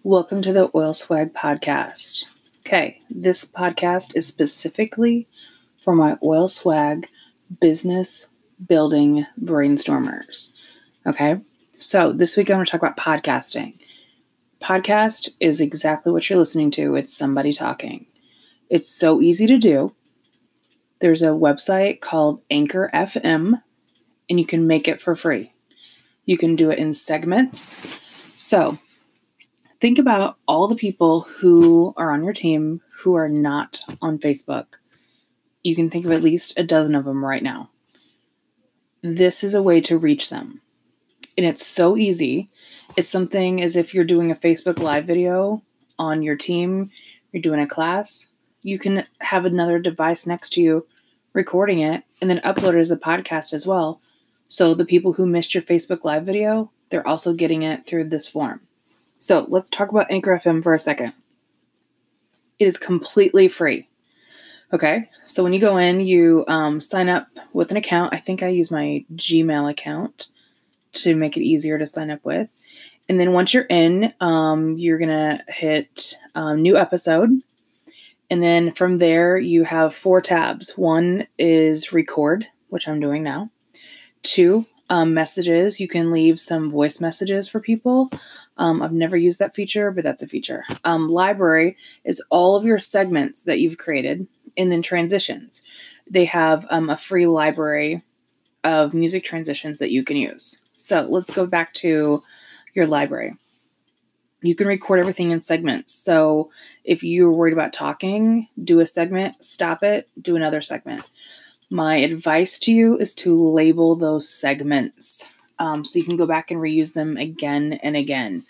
Welcome to the Oil Swag Podcast. Okay, this podcast is specifically for my Oil Swag business building brainstormers. Okay, so this week I'm going to talk about podcasting. Podcast is exactly what you're listening to. It's somebody talking. It's so easy to do. There's a website called Anchor FM, and you can make it for free. You can do it in segments. So think about all the people who are on your team who are not on Facebook. You can think of at least a dozen of them right now. This is a way to reach them. And it's so easy. It's something as if you're doing a Facebook Live video on your team, you're doing a class. You can have another device next to you recording it and then upload it as a podcast as well. So the people who missed your Facebook Live video, they're also getting it through this form. So let's talk about Anchor FM for a second. It is completely free. Okay, so when you go in, you sign up with an account. I think I use my Gmail account to make it easier to sign up with. And then once you're in, you're going to hit new episode. And then from there, you have 4 tabs. One is record, which I'm doing now. 2, messages. You can leave some voice messages for people. I've never used that feature, but that's a feature. Library is all of your segments that you've created. And then transitions. They have a free library of music transitions that you can use. So let's go back to your library. You can record everything in segments. So if you're worried about talking, do a segment, stop it, do another segment. My advice to you is to label those segments so you can go back and reuse them again and again.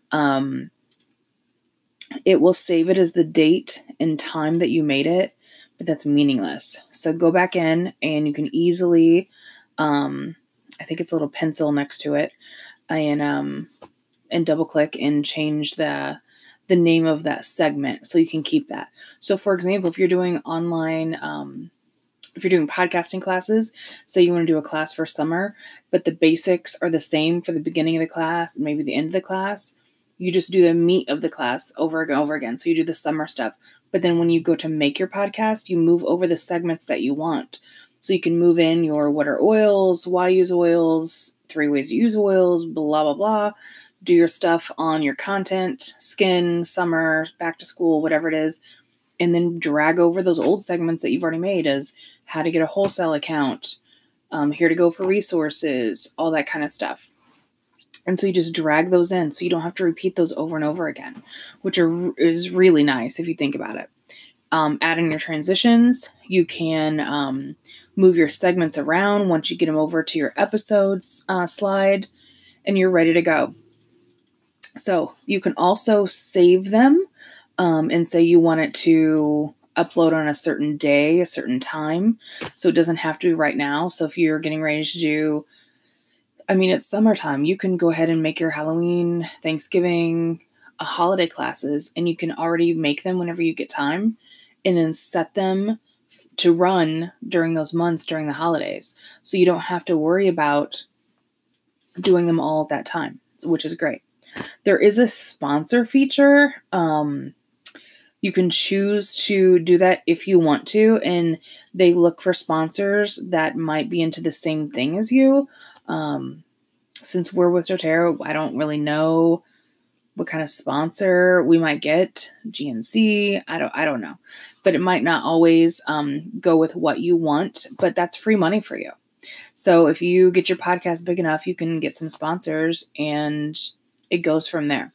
It will save it as the date and time that you made it, but that's meaningless. So go back in and you can easily, I think it's a little pencil next to it, and double click and change the name of that segment so you can keep that. So for example, if you're doing online, if you're doing podcasting classes, say you want to do a class for summer, but the basics are the same for the beginning of the class and maybe the end of the class, you just do the meat of the class over and over again. So you do the summer stuff. But then when you go to make your podcast, you move over the segments that you want. So you can move in your what are oils, why use oils, 3 ways to use oils, blah, blah, blah. Do your stuff on your content, skin, summer, back to school, whatever it is. And then drag over those old segments that you've already made as how to get a wholesale account, here to go for resources, all that kind of stuff. And so you just drag those in so you don't have to repeat those over and over again, which is really nice if you think about it. Add in your transitions. You can move your segments around once you get them over to your episodes slide, and you're ready to go. So you can also save them and say you want it to upload on a certain day, a certain time. So it doesn't have to be right now. So if you're getting ready to do, it's summertime, you can go ahead and make your Halloween, Thanksgiving, holiday classes, and you can already make them whenever you get time and then set them to run during those months during the holidays. So you don't have to worry about doing them all at that time, which is great. There is a sponsor feature. You can choose to do that if you want to, and they look for sponsors that might be into the same thing as you. Since we're with doTERRA, I don't really know what kind of sponsor we might get. GNC, I don't know, but it might not always go with what you want, but that's free money for you. So if you get your podcast big enough, you can get some sponsors and it goes from there.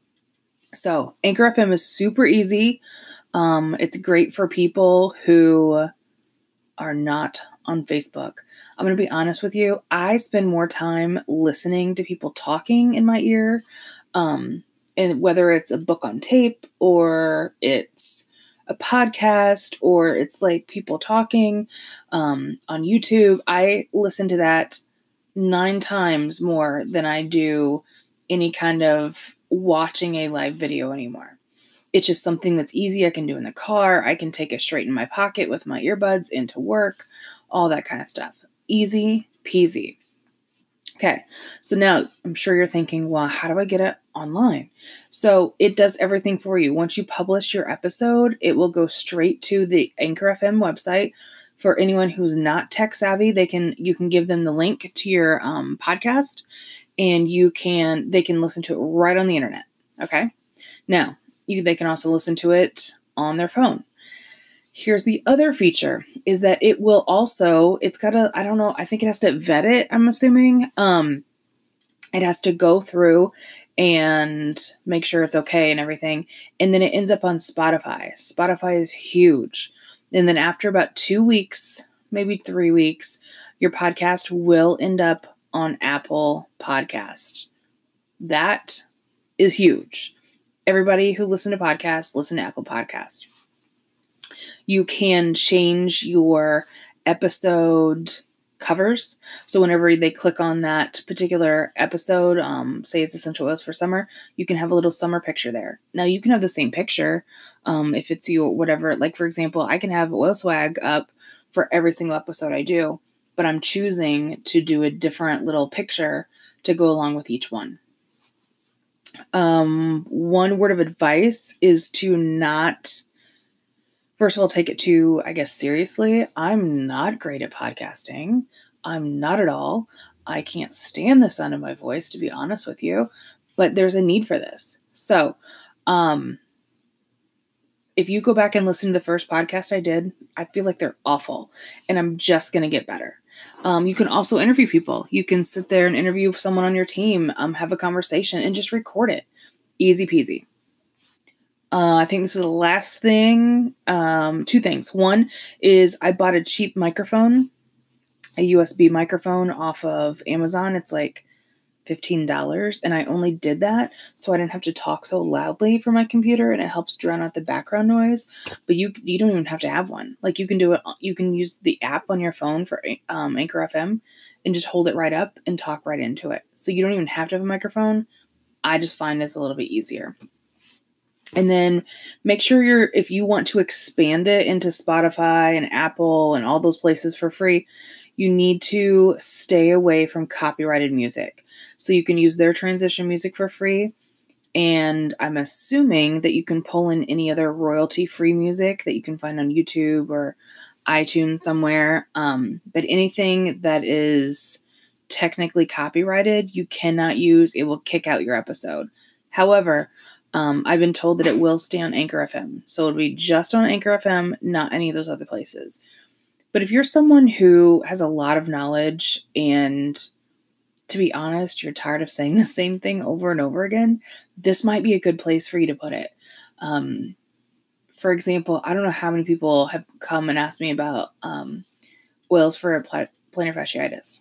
So Anchor FM is super easy. It's great for people who are not on Facebook. I'm going to be honest with you. I spend more time listening to people talking in my ear. And whether it's a book on tape or it's a podcast or it's like people talking on YouTube, I listen to that 9 times more than I do any kind of watching a live video anymore. It's just something that's easy. I can do in the car. I can take it straight in my pocket with my earbuds into work, all that kind of stuff. Easy peasy. Okay, so now I'm sure you're thinking, well, how do I get it online? So it does everything for you. Once you publish your episode, it will go straight to the Anchor FM website. For anyone who's not tech savvy, you can give them the link to your podcast, and they can listen to it right on the internet. Okay, now they can also listen to it on their phone. Here's the other feature is that it will also, it's got I don't know, I think it has to vet it, I'm assuming. It has to go through and make sure it's okay and everything. And then it ends up on Spotify. Spotify is huge. And then after about 2 weeks, maybe 3 weeks, your podcast will end up on Apple Podcast. That is huge. Everybody who listens to podcasts, listen to Apple Podcasts. You can change your episode covers. So whenever they click on that particular episode, say it's Essential Oils for Summer, you can have a little summer picture there. Now you can have the same picture if it's your whatever. Like for example, I can have Oil Swag up for every single episode I do, but I'm choosing to do a different little picture to go along with each one. One word of advice is to not, first of all, take it too, I guess, seriously. I'm not great at podcasting. I'm not at all. I can't stand the sound of my voice, to be honest with you, but there's a need for this. So, if you go back and listen to the first podcast I did, I feel like they're awful, and I'm just going to get better. You can also interview people. You can sit there and interview someone on your team, have a conversation, and just record it. Easy peasy. I think this is the last thing. 2 things. One is I bought a cheap microphone, a USB microphone off of Amazon. It's like $15, and I only did that so I didn't have to talk so loudly for my computer, and it helps drown out the background noise. But you don't even have to have one. Like you can do it. You can use the app on your phone for Anchor FM and just hold it right up and talk right into it. So you don't even have to have a microphone. I just find it's a little bit easier. And then make sure if you want to expand it into Spotify and Apple and all those places for free, you need to stay away from copyrighted music. So you can use their transition music for free. And I'm assuming that you can pull in any other royalty-free music that you can find on YouTube or iTunes somewhere. But anything that is technically copyrighted, you cannot use. It will kick out your episode. However, I've been told that it will stay on Anchor FM. So it'll be just on Anchor FM, not any of those other places. But if you're someone who has a lot of knowledge and, to be honest, you're tired of saying the same thing over and over again, this might be a good place for you to put it. For example, I don't know how many people have come and asked me about oils for plantar fasciitis.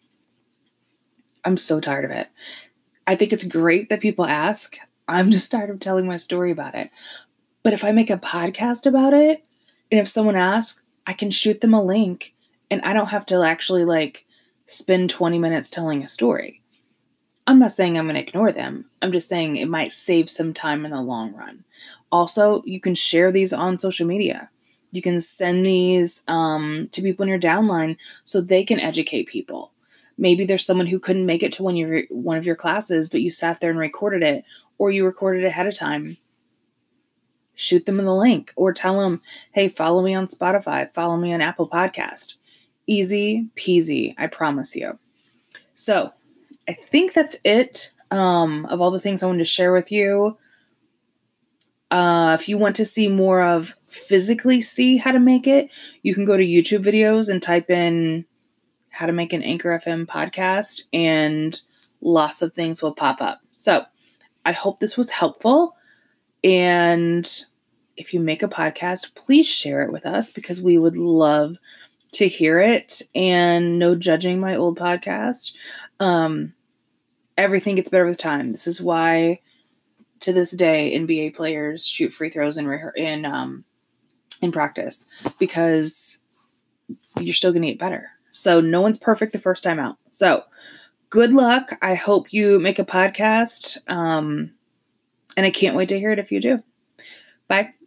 I'm so tired of it. I think it's great that people ask. I'm just tired of telling my story about it. But if I make a podcast about it, and if someone asks, I can shoot them a link, and I don't have to actually spend 20 minutes telling a story. I'm not saying I'm going to ignore them. I'm just saying it might save some time in the long run. Also, you can share these on social media. You can send these to people in your downline so they can educate people. Maybe there's someone who couldn't make it to one of your classes, but you sat there and recorded it, or you recorded it ahead of time. Shoot them the link or tell them, hey, follow me on Spotify, follow me on Apple Podcast. Easy peasy, I promise you. So I think that's it of all the things I wanted to share with you. If you want to see more of physically see how to make it, you can go to YouTube videos and type in how to make an Anchor FM podcast, and lots of things will pop up. So I hope this was helpful. And if you make a podcast, please share it with us because we would love to hear it. And no judging my old podcast. Everything gets better with time. This is why, to this day, NBA players shoot free throws in practice, because you're still going to get better. So no one's perfect the first time out. So good luck. I hope you make a podcast. And I can't wait to hear it if you do. Bye.